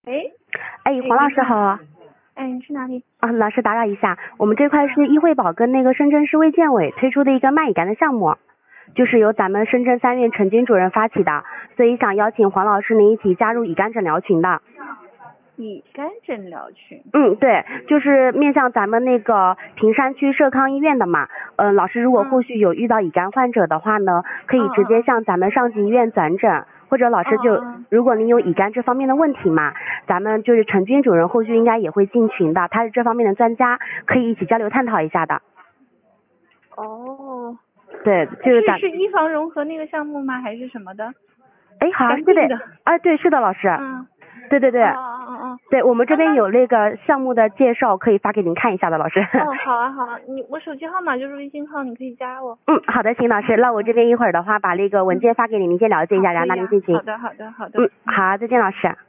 哎，黄老师好。 你是哪里？ 老师打扰一下，我们这块是医惠宝跟那个深圳市卫健委推出的一个卖乙肝的项目，就是由咱们深圳3院陈军主任发起的，所以想邀请黄老师您一起加入乙肝诊疗群的。 乙肝诊疗群？ 对，就是面向咱们那个平山区社康医院的嘛。老师如果后续有遇到乙肝患者的话呢，可以直接向咱们上级医院转诊，或者老师如果您有乙肝这方面的问题嘛，咱们就是陈军主任后续应该也会进群的，他是这方面的专家，可以一起交流探讨一下的。对，就是是医防融合那个项目吗？还是什么的？ 好像是的。对，是的，老师。对。对，我们这边有那个项目的介绍，可以发给您看一下的，老师。 好啊。我手机号码就是微信号，你可以加我。 好的，行，老师，那我这边一会儿的话把那个文件发给你，您先了解一下，然后拿您进行。 好的。 好，再见，老师。